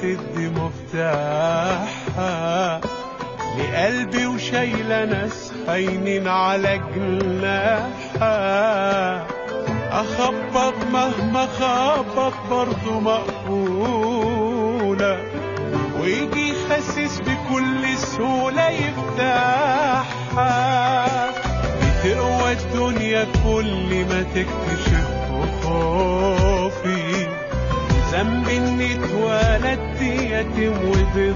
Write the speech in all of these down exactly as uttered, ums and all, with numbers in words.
تدي مفتاحها لقلبي، وشايلة ناس هاينين على جناحها. أخبط مهما خبط برضو مقبولة، ويجي يخسس بكل سهولة يفتحها. بتقوى الدنيا كل ما تكتشف خوفي، ذنب اني اتولدت يتيم وبيت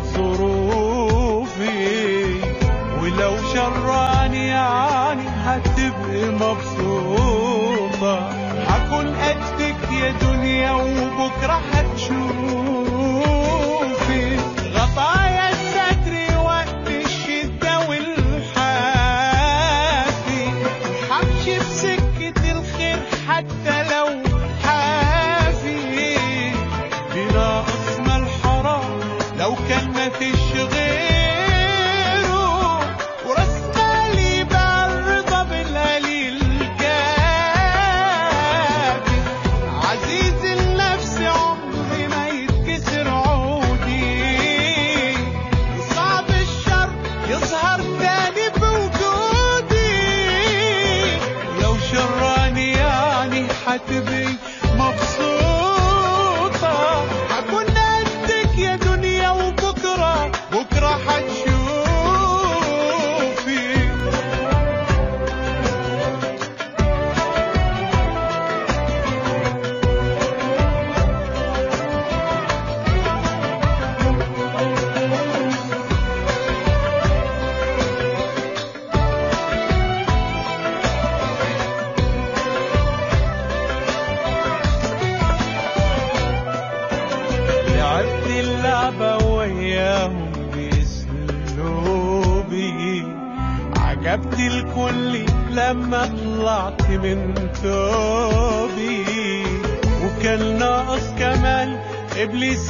ظروفي. ولو شراني يعني هتبقي مبسوطة، هكون قدك يا دنيا وبكرة هتشوفي. غطايا الستر وقت الشدة والحافي، وحمشي بسكة الخير حتى لو حافي. بناقصنا الحرام لو كان مفيش غيره، وراس مالي بقى الرضا بالقليل كافي. عزيز النفس عمري ما يتكسر عودي، وصعب الشر يظهر تاني بوجودي. ولو شراني يعني هتبقي مبسوطة، هكون قدك يا دنيا وبكرة بكرة هتشوفي. لعبت اللعبة وياهم بأسلوبي، عجبت الكل لما طلعت من توبي. وكان ناقص كمان إبليس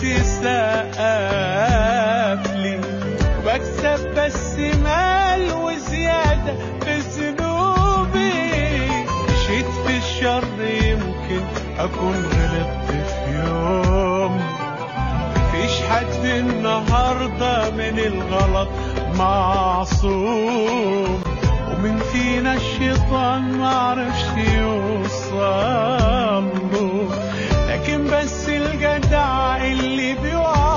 يسقف لي، وبكسب بس مال وزيادة في ذنوبي. مشيت في الشر يمكن أكون غلطت في يوم، مفيش حد النهاردة من الغلط معصوم. ومن فينا الشيطان معرفش يوصله، لكن بس الجدع اللي بيوعى